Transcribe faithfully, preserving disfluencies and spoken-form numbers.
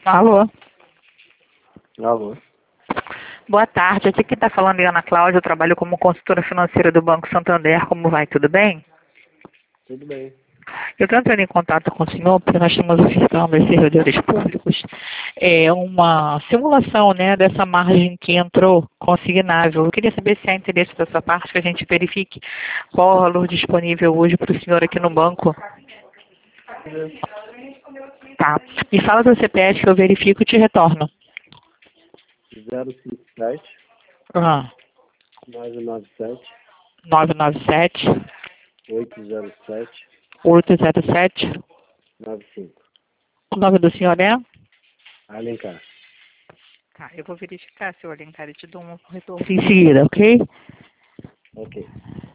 Alô? Alô? Boa tarde, aqui quem está falando é Ana Cláudia, eu trabalho como consultora financeira do Banco Santander, como vai, tudo bem? Tudo bem. Eu estou entrando em contato com o senhor porque nós estamos ofertando aos servidores públicos é, uma simulação, né, dessa margem que entrou consignável. Eu queria saber se há interesse da sua parte que a gente verifique qual o valor disponível hoje para o senhor aqui no banco. Tá. Me fala do C P F que eu verifico e te retorno. zero cinco sete, Ah, nove nove sete, nove nove sete, oito zero sete, oito zero sete. nove cinco. O nome do senhor é? Alencar. Tá, eu vou verificar, senhor Alencar, e te dou um retorno em seguida, ok? Ok.